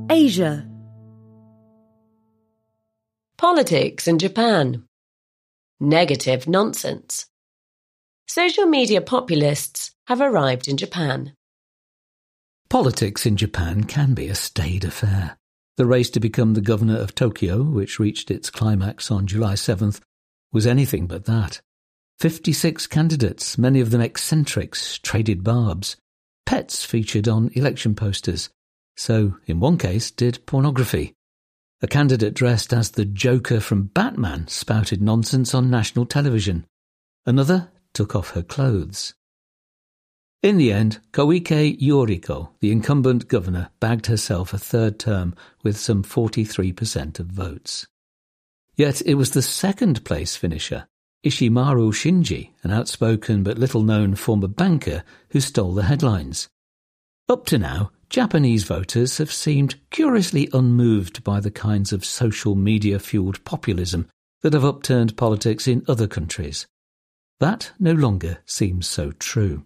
Asia. Politics in Japan. Negative nonsense. Social media populists have arrived in Japan. Politics in Japan can be a staid affair. The race to become the governor of Tokyo, which reached its climax on July 7th, was anything but that. 56 candidates, many of them eccentrics, traded barbs. Pets featured on election posters. So, in one case, did pornography. A candidate dressed as the Joker from Batman spouted nonsense on national television. Another took off her clothes. In the end, Koike Yoriko, the incumbent governor, bagged herself a third term with some 43% of votes. Yet it was the second-place finisher, Ishimaru Shinji, an outspoken but little-known former banker, who stole the headlines. Up to now, Japanese voters have seemed curiously unmoved by the kinds of social media-fueled populism that have upturned politics in other countries. That no longer seems so true.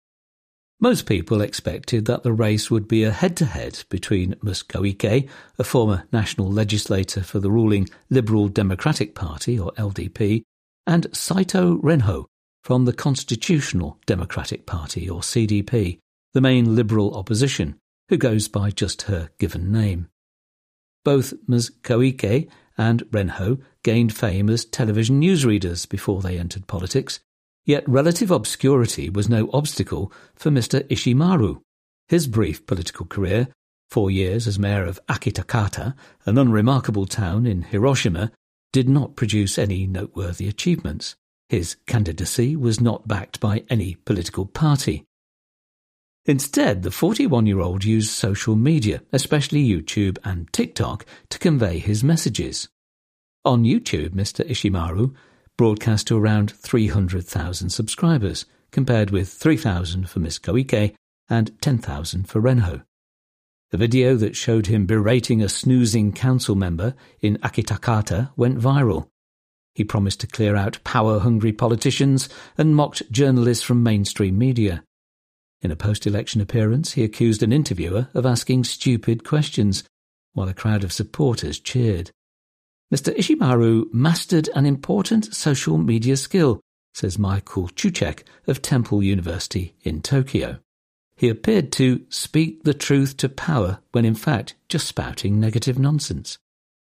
Most people expected that the race would be a head-to-head between Ms. Koike, a former national legislator for the ruling Liberal Democratic Party, or LDP, and Saito Renho from the Constitutional Democratic Party, or CDP, the main liberal opposition, who goes by just her given name. Both Ms. Koike and Renho gained fame as television newsreaders before they entered politics, yet relative obscurity was no obstacle for Mr. Ishimaru. His brief political career, 4 years as mayor of Akitakata, an unremarkable town in Hiroshima, did not produce any noteworthy achievements. His candidacy was not backed by any political party. Instead, the 41-year-old used social media, especially YouTube and TikTok, to convey his messages. On YouTube, Mr. Ishimaru broadcast to around 300,000 subscribers, compared with 3,000 for Ms. Koike and 10,000 for Renho. The video that showed him berating a snoozing council member in Akitakata went viral. He promised to clear out power-hungry politicians and mocked journalists from mainstream media. In a post-election appearance, he accused an interviewer of asking stupid questions, while a crowd of supporters cheered. Mr. Ishimaru mastered an important social media skill, says Michael Chuchek of Temple University in Tokyo. He appeared to speak the truth to power when in fact just spouting negative nonsense.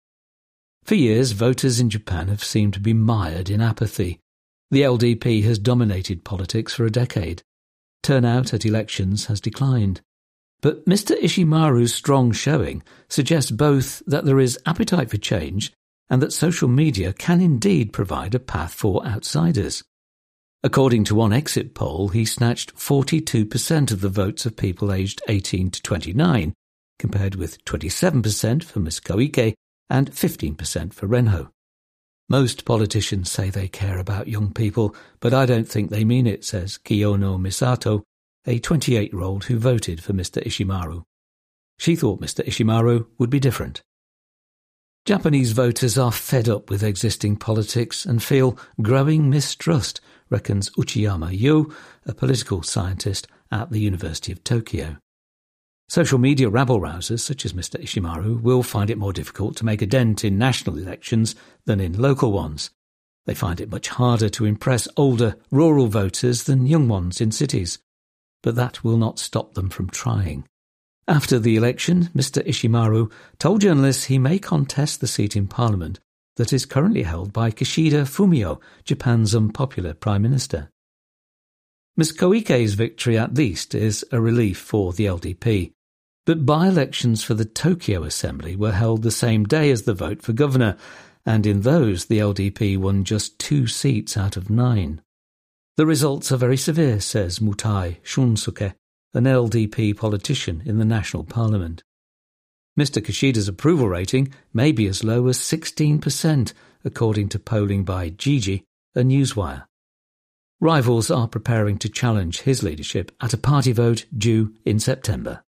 For years, voters in Japan have seemed to be mired in apathy. The LDP has dominated politics for a decade. Turnout at elections has declined. But Mr. Ishimaru's strong showing suggests both that there is appetite for change and that social media can indeed provide a path for outsiders. According to one exit poll, he snatched 42% of the votes of people aged 18 to 29, compared with 27% for Ms. Koike and 15% for Renho. Most politicians say they care about young people, but I don't think they mean it, says Kiyono Misato, a 28-year-old who voted for Mr. Ishimaru. She thought Mr. Ishimaru would be different. Japanese voters are fed up with existing politics and feel growing mistrust, reckons Uchiyama Yu, a political scientist at the University of Tokyo. Social media rabble-rousers such as Mr. Ishimaru will find it more difficult to make a dent in national elections than in local ones. They find it much harder to impress older rural voters than young ones in cities. But that will not stop them from trying. After the election, Mr. Ishimaru told journalists he may contest the seat in Parliament that is currently held by Kishida Fumio, Japan's unpopular Prime Minister. Ms. Koike's victory at least is a relief for the LDP, but by-elections for the Tokyo Assembly were held the same day as the vote for governor, and in those the LDP won just 2 seats out of 9. The results are very severe, says Mutai Shunsuke, an LDP politician in the National Parliament. Mr. Kishida's approval rating may be as low as 16%, according to polling by Gigi, a newswire. Rivals are preparing to challenge his leadership at a party vote due in September.